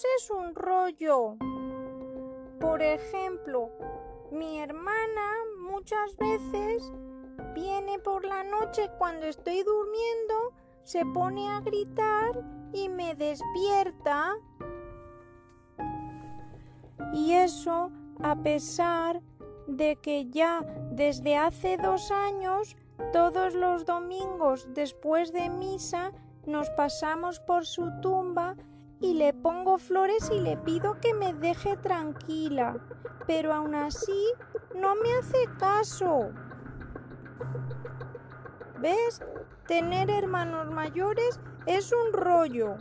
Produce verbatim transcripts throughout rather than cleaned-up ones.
hermanos es un rollo. Por ejemplo, mi hermana muchas veces viene por la noche cuando estoy durmiendo, se pone a gritar y me despierta. Y eso a pesar de que ya desde hace dos años, todos los domingos después de misa, nos pasamos por su tumba y le pongo flores y le pido que me deje tranquila, pero aún así no me hace caso. ¿Ves? Tener hermanos mayores es un rollo.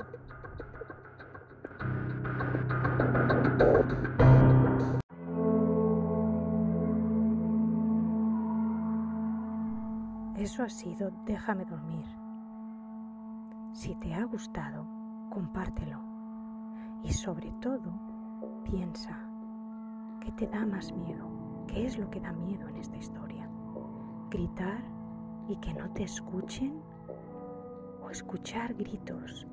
Eso ha sido Déjame dormir. Si te ha gustado, compártelo. Y sobre todo, piensa, ¿qué te da más miedo? ¿Qué es lo que da miedo en esta historia? ¿Gritar y que no te escuchen? ¿O escuchar gritos